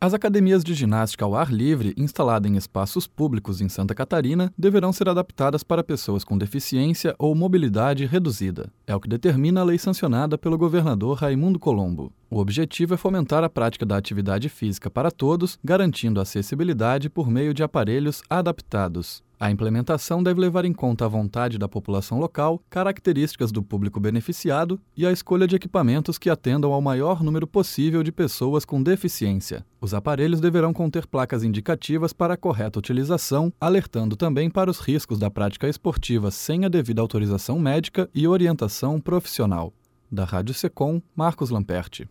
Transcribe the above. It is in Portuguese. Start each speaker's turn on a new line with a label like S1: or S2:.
S1: As academias de ginástica ao ar livre, instaladas em espaços públicos em Santa Catarina, deverão ser adaptadas para pessoas com deficiência ou mobilidade reduzida. É o que determina a lei sancionada pelo governador Raimundo Colombo. O objetivo é fomentar a prática da atividade física para todos, garantindo acessibilidade por meio de aparelhos adaptados. A implementação deve levar em conta a vontade da população local, características do público beneficiado e a escolha de equipamentos que atendam ao maior número possível de pessoas com deficiência. Os aparelhos deverão conter placas indicativas para a correta utilização, alertando também para os riscos da prática esportiva sem a devida autorização médica e orientação profissional. Da Rádio Secom, Marcos Lamperti.